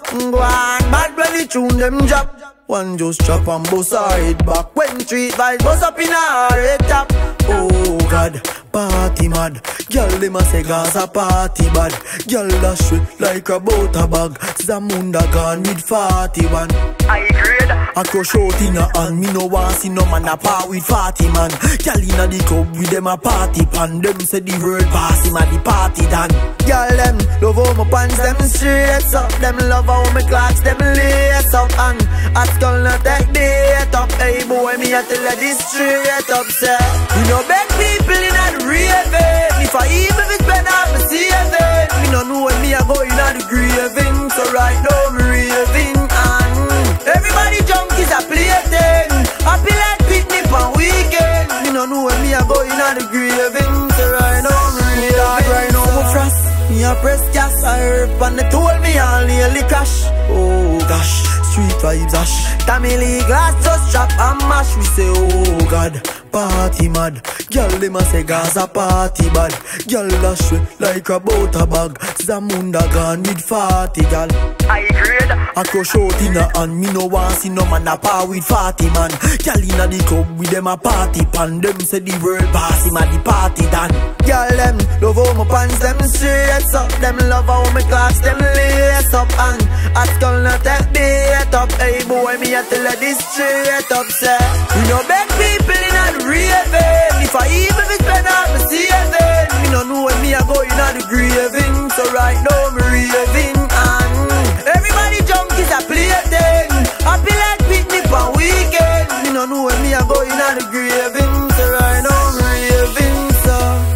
Go on, bad when the tune them drop. One just chop and bust her head back. When street vibes bust up in her head top. Oh God, party mad. Girl them a say Gaza party bad. Girl dash it like a butter bag. Zamunda gone with 41. I grade. I crush out in her hand. Me no want see no man a part with 40 man. Girl inna the club with them a party pan. Them say the world pass him a the party done. Girl them love how my pants them straight up. Them love how my clocks them lace up. And at skull not take date up. Hey boy me a tell you this straight up. Say you know beg people inna the raving. If I even if it's better I'm saving. Me no know when me a go inna the graving. So right now me raving. And everybody junkies a plaything. Happy like picnic on weekend. Me no know when me a go inna the graving. So right now me raving. Right now me frost. Me a press gas, I herb and they told me I'll nearly crash. Oh gosh, street vibes ash. Tamily glass just chop and mash. We say oh God, party mad. Girl them a say Gaza party bad. Girl dash it like a butter bag. Zamunda gone with 40 gal. I grade. I crush out in her hand. Me no want see no man a par with 40 man. Girl inna the club with them a party pan. Them say the world pass him a the party done. Girl them love how my pants them straight up. Them love how my clocks them lace up. And at skull not take date up. Hey boy me a tell you this straight up. Say you know beg people inna the raving. If I even if it's better I'm saving. Me no know when me a go inna the graving. So right now me raving. And everybody junkies a plaything. Happy like picnic on weekend. Me no know when me a go inna the graving. So right now me raving. So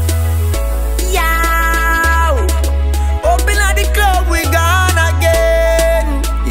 yow, up inna the club we gone again.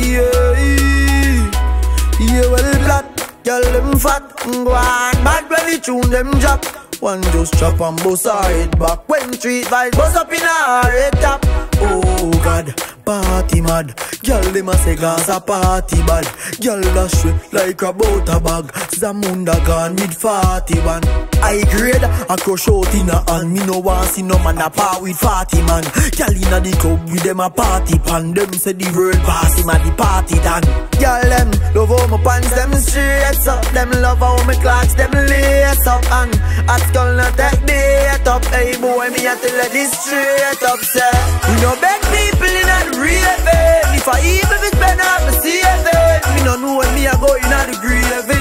Yeah, well black, girl them fat. Go on, bad when the tune them drop. One just chop and bust her head back. When street vibes bust up in her head top. Oh God, party mad. Girl them a say Gaza party bad. Girl dash it like a butter bag. Zamunda gone with 41. I grade. I crush out in her hand. Me no want see no man a part with 40 man. Girl inna the club with them a party pan. Them say the world pass him a the party done. Girl them love how my pants them straight up. Them love how my clocks them lace up. And at skull not take date up. Hey boy me a tell you this straight up. Say you know beg people inna the raving. If I even if it's better I'm saving. Me no know when me a go inna the grave.